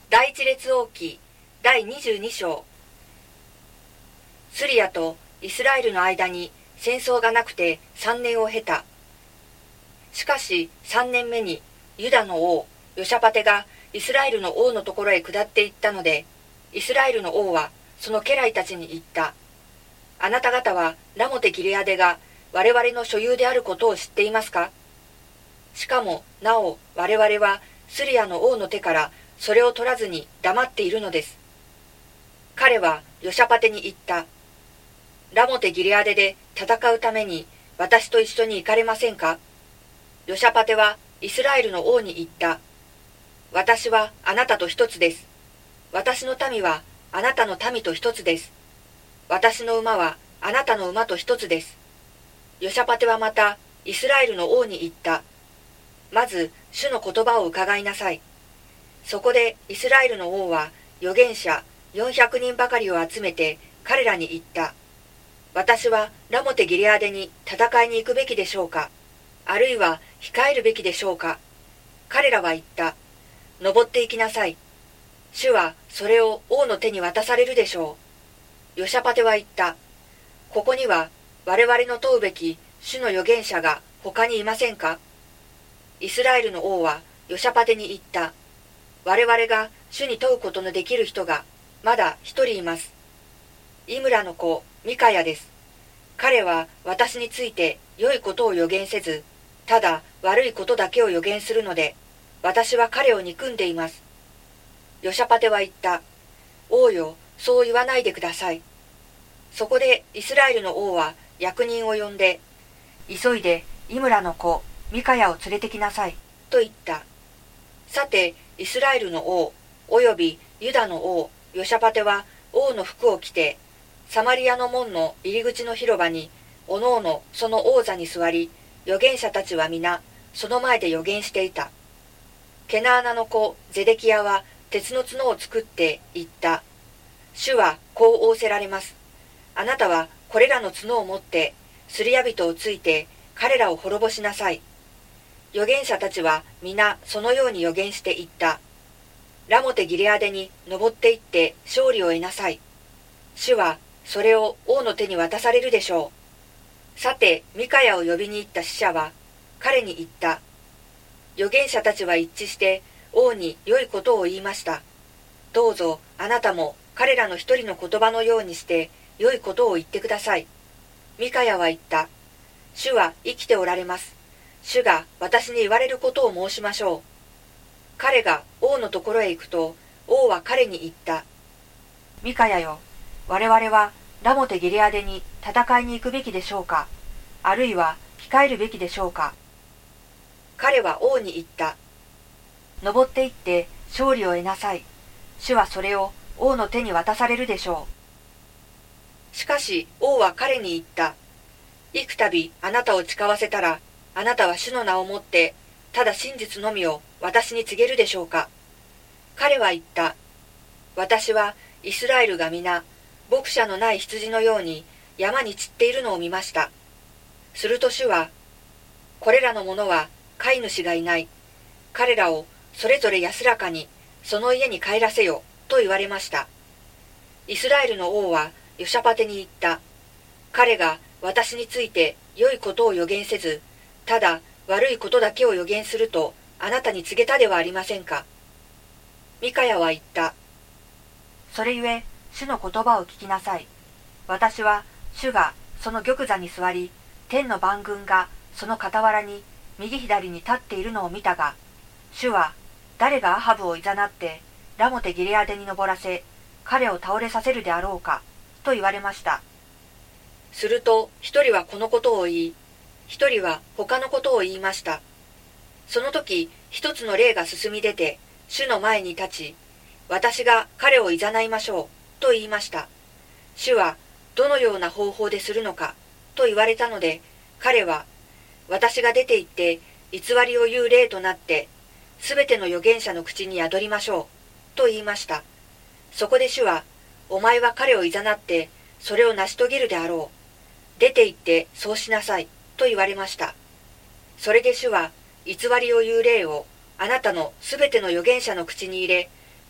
第一列王記第22章。スリアとイスラエルの間に戦争がなくて3年を経た。しかし3年目にユダの王ヨシャパテがイスラエルの王のところへ下っていったので、イスラエルの王はその家来たちに言った。あなた方はラモテギレアデが我々の所有であることを知っていますか？しかもなお我々はスリアの王の手からそれを取らずに黙っているのです。彼はヨシャパテに言った。ラモテギレアデで戦うために私と一緒に行かれませんか？ヨシャパテはイスラエルの王に言った。私はあなたと一つです。私の民はあなたの民と一つです。私の馬はあなたの馬と一つです。ヨシャパテはまたイスラエルの王に言った。まず主の言葉を伺いなさい。そこでイスラエルの王は預言者400人ばかりを集めて彼らに言った。私はラモテギレアデに戦いに行くべきでしょうか、あるいは控えるべきでしょうか。彼らは言った。登っていきなさい。主はそれを王の手に渡されるでしょう。ヨシャパテは言った。ここには我々の問うべき主の預言者が他にいませんか？イスラエルの王はヨシャパテに言った。我々が主に問うことのできる人がまだ一人います。イムラの子ミカヤです。彼は私について良いことを予言せず、ただ悪いことだけを予言するので、私は彼を憎んでいます。ヨシャパテは言った。王よ、そう言わないでください。そこでイスラエルの王は役人を呼んで、急いでイムラの子ミカヤを連れてきなさい、と言った。さて、イスラエルの王、およびユダの王、ヨシャパテは王の服を着て、サマリアの門の入り口の広場に、おのおのその王座に座り、預言者たちは皆、その前で預言していた。ケナーナの子、ゼデキヤは鉄の角を作って言った。主はこう仰せられます。あなたはこれらの角を持って、すりや人をついて、彼らを滅ぼしなさい。預言者たちは皆そのように預言して言った。ラモテギレアデに登って行って勝利を得なさい。主はそれを王の手に渡されるでしょう。さて、ミカヤを呼びに行った使者は彼に言った。預言者たちは一致して王に良いことを言いました。どうぞあなたも彼らの一人の言葉のようにして良いことを言ってください。ミカヤは言った。主は生きておられます。主が私に言われることを申しましょう。彼が王のところへ行くと、王は彼に言った。ミカヤよ、我々はラモテギレアデに戦いに行くべきでしょうか、あるいは控えるべきでしょうか。彼は王に言った。登って行って勝利を得なさい。主はそれを王の手に渡されるでしょう。しかし王は彼に言った。幾度あなたを誓わせたら、あなたは主の名をもって、ただ真実のみを私に告げるでしょうか。彼は言った。私はイスラエルが皆、牧者のない羊のように山に散っているのを見ました。すると主は、これらの者は飼い主がいない。彼らをそれぞれ安らかにその家に帰らせよ、と言われました。イスラエルの王はヨシャパテに言った。彼が私について良いことを予言せず、ただ悪いことだけを予言するとあなたに告げたではありませんか。ミカヤは言った。それゆえ主の言葉を聞きなさい。私は主がその玉座に座り、天の万軍がその傍らに右左に立っているのを見たが、主は誰がアハブをいざなってラモテギレアデに登らせ、彼を倒れさせるであろうか、と言われました。すると一人はこのことを言い、一人は他のことを言いました。その時一つの霊が進み出て主の前に立ち、私が彼をいざないましょう、と言いました。主はどのような方法でするのか、と言われたので、彼は私が出て行って偽りを言う霊となって、すべての預言者の口に宿りましょう、と言いました。そこで主は、お前は彼をいざなってそれを成し遂げるであろう。出て行ってそうしなさい、と言われました。それで主は偽りを言う霊をあなたのすべての預言者の口に入れ、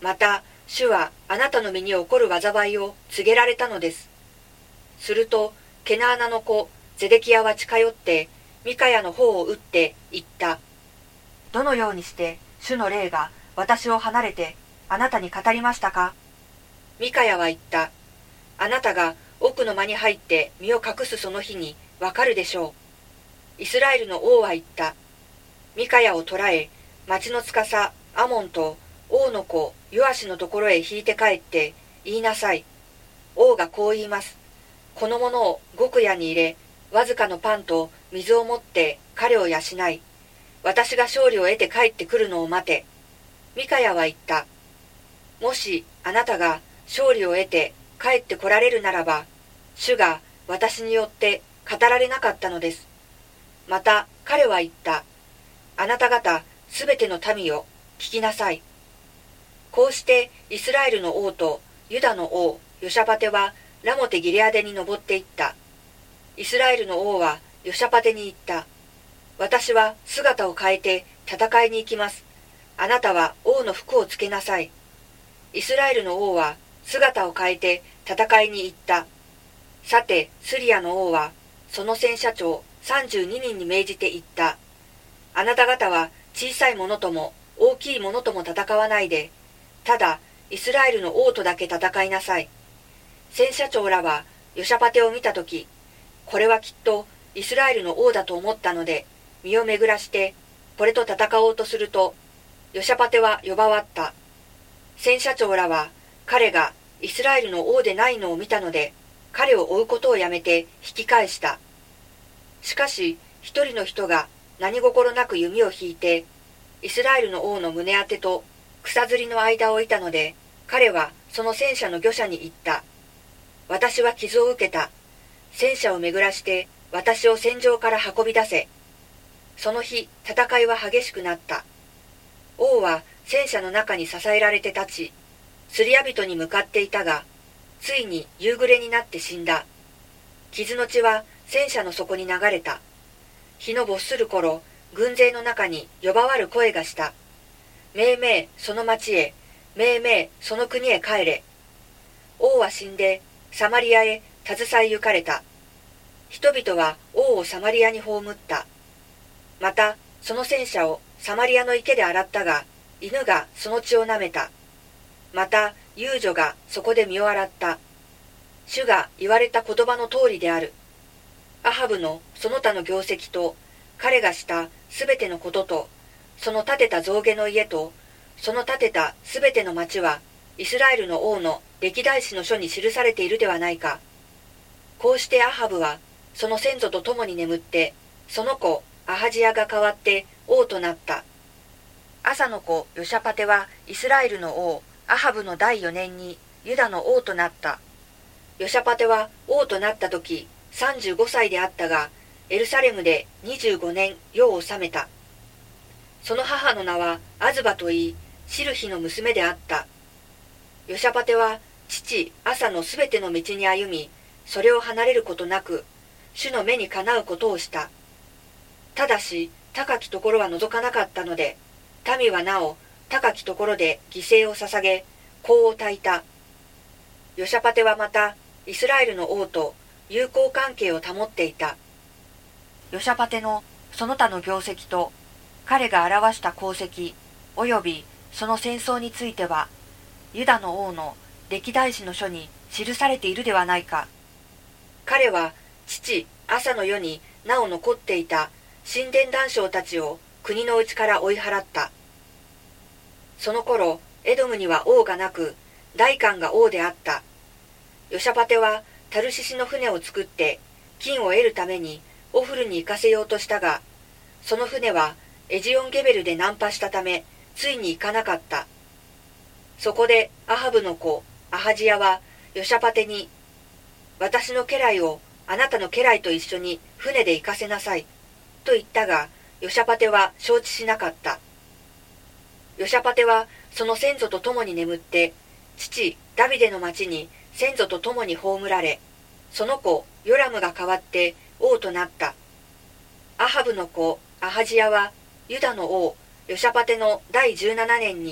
また、主はあなたの身に起こる災いを告げられたのです。すると、ケナーナの子、ゼデキヤは近寄って、ミカヤの方を打って言った。どのようにして主の霊が私を離れてあなたに語りましたか？ミカヤは言った。あなたが奥の間に入って身を隠すその日にわかるでしょう。イスラエルの王は言った。ミカヤを捕らえ、町の司アモンと王の子ヨアシのところへ引いて帰って言いなさい。王がこう言います。このものを極屋に入れ、わずかのパンと水を持って彼を養い、私が勝利を得て帰ってくるのを待て。ミカヤは言った。もしあなたが勝利を得て帰ってこられるならば、主が私によって語られなかったのです。また彼は言った。あなた方すべての民よ、聞きなさい。こうしてイスラエルの王とユダの王ヨシャパテはラモテギレアデに登っていった。イスラエルの王はヨシャパテに言った。私は姿を変えて戦いに行きます。あなたは王の服をつけなさい。イスラエルの王は姿を変えて戦いに行った。さて、スリアの王はその戦車長32人に命じて言った。あなた方は小さいものとも大きいものとも戦わないで、ただイスラエルの王とだけ戦いなさい。戦車長らはヨシャパテを見たとき、これはきっとイスラエルの王だと思ったので、身を巡らしてこれと戦おうとすると、ヨシャパテは呼ばわった。戦車長らは彼がイスラエルの王でないのを見たので、彼を追うことをやめて引き返した。しかし一人の人が何心なく弓を引いて、イスラエルの王の胸当てと草吊りの間を置いたので、彼はその戦車の御者に言った。私は傷を受けた。戦車を巡らして私を戦場から運び出せ。その日、戦いは激しくなった。王は戦車の中に支えられて立ち、スリア人に向かっていたが、ついに夕暮れになって死んだ。傷の血は戦車の底に流れた。日の没する頃、軍勢の中に呼ばわる声がした。めいめいその町へ、めいめいその国へ帰れ。王は死んで、サマリアへ携え行かれた。人々は王をサマリアに葬った。また、その戦車をサマリアの池で洗ったが、犬がその血を舐めた。また、遊女がそこで身を洗った。主が言われた言葉の通りである。アハブのその他の業績と、彼がしたすべてのことと、その建てた象牙の家と、その建てたすべての町は、イスラエルの王の歴代史の書に記されているではないか。こうしてアハブは、その先祖と共に眠って、その子アハジヤが代わって王となった。アサの子ヨシャパテはイスラエルの王アハブの第4年にユダの王となった。ヨシャパテは王となった時35歳であったが、エルサレムで25年世を治めた。その母の名はアズバといい、シルヒの娘であった。ヨシャパテは父アサのすべての道に歩み、それを離れることなく、主の目にかなうことをした。ただし、高きところは除かなかったので、民はなお、高きところで犠牲を捧げ、香を焚いた。ヨシャパテはまた、イスラエルの王と友好関係を保っていた。ヨシャパテのその他の業績と、彼が表した功績、およびその戦争については、ユダの王の歴代史の書に記されているではないか。彼は父アサの世になお残っていた神殿男将たちを国の内から追い払った。その頃エドムには王がなく、代官が王であった。ヨシャパテはタルシシの船を作って金を得るためにオフルに行かせようとしたが、その船はエジオンゲベルで難破したため、ついに行かなかった。そこでアハブの子アハジヤはヨシャパテに、私の家来をあなたの家来と一緒に船で行かせなさいと言ったが、ヨシャパテは承知しなかった。ヨシャパテはその先祖と共に眠って、父ダビデの町に先祖と共に葬られ、その子ヨラムが代わって王となった。アハブの子アハジヤはユダの王ヨシャパテの第17年に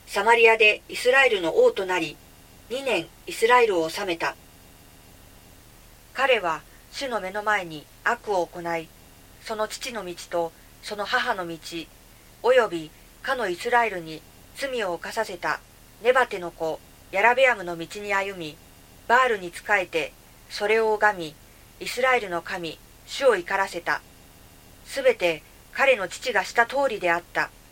サマリアでイスラエルの王となり、2年イスラエルを治めた。彼は主の目の前に悪を行い、その父の道とその母の道、およびかのイスラエルに罪を犯させたネバテの子ヤラベアムの道に歩み、バールに仕えてそれを拝み、イスラエルの神主を怒らせた。すべて彼の父がした通りであった。